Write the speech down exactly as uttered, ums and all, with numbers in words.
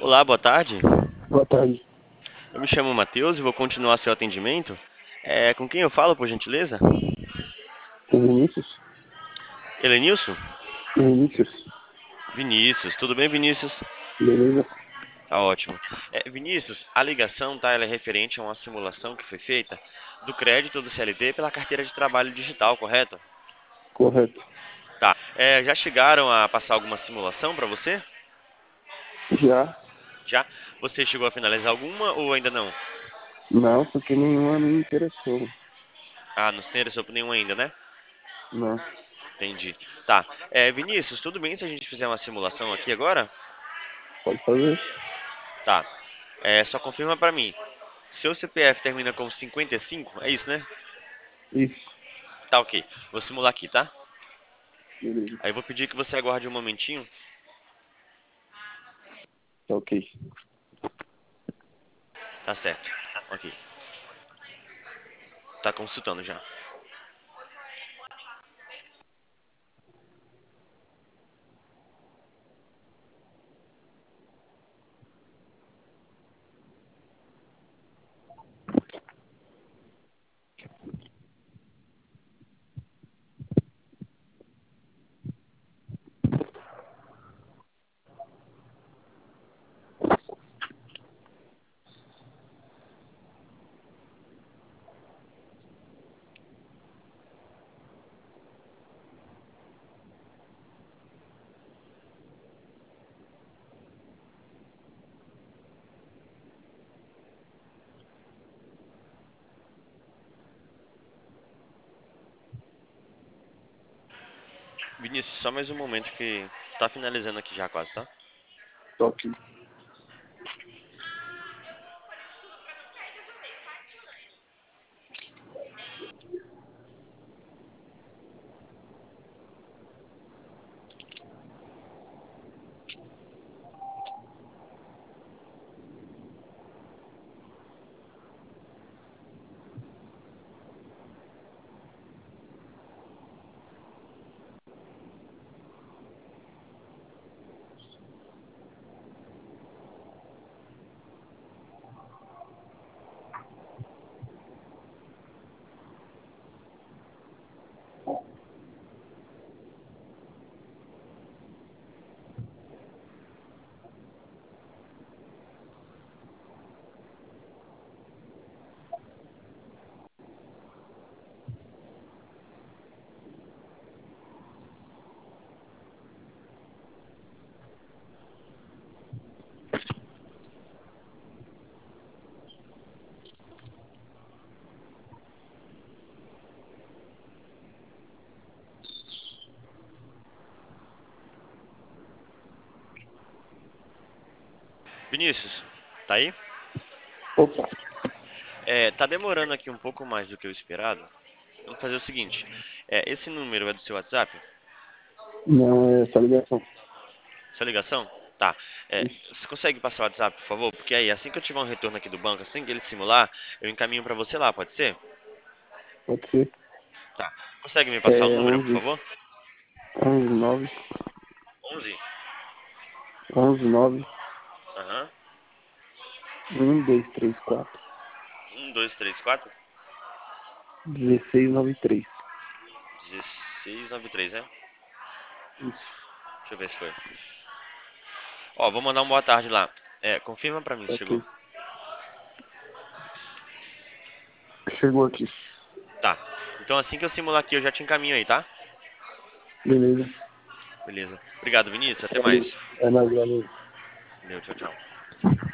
Olá, boa tarde. Boa tarde. Eu me chamo Matheus e vou continuar seu atendimento. É, com quem eu falo, por gentileza? O Vinícius? Helenilson? O Vinícius? Vinícius. Tudo bem, Vinícius? Beleza? Tá ótimo. É, Vinícius, a ligação, tá, ela é referente a uma simulação que foi feita do crédito do C L T pela carteira de trabalho digital, correto? Correto. Tá. É, já chegaram a passar alguma simulação para você? Já? Já? Você chegou a finalizar alguma ou ainda não? Não, porque nenhuma me interessou. Ah, não se interessou por nenhuma ainda, né? Não. Entendi. Tá. É, Vinícius, tudo bem se a gente fizer uma simulação aqui agora? Pode fazer? Tá. É, só confirma pra mim. Seu C P F termina com cinquenta e cinco? É isso, né? Isso. Tá, ok. Vou simular aqui, tá? Beleza. Aí eu vou pedir que você aguarde um momentinho. Tá ok. Tá certo. Ok. Tá consultando já. Vinícius, só mais um momento que tá finalizando aqui já quase, tá? Tá ok. Vinícius, tá aí? Opa. É, tá demorando aqui um pouco mais do que eu esperado. Vamos fazer o seguinte. É, esse número é do seu WhatsApp? Não, é essa ligação. Sua ligação? Tá. É, Isso. você consegue passar o WhatsApp, por favor? Porque aí, assim que eu tiver um retorno aqui do banco, assim que ele simular, eu encaminho pra você lá, pode ser? Pode ser. Tá. Consegue me passar o É número, por onze, favor? onze, nove, onze. onze, nove, Aham. um, dois, três, quatro, um, dois, três, quatro. dezesseis, nove, três. dezesseis noventa e três, né? Isso. Deixa eu ver se foi. Ó, vou mandar um boa tarde lá. É, confirma pra mim Tá se chegou. ok. Chegou aqui. Tá. Então assim que eu simular aqui, eu já te encaminho aí, tá? Beleza. Beleza. Obrigado, Vinícius. Até Valeu. mais. É nóis, valeu. Valeu, tchau, tchau.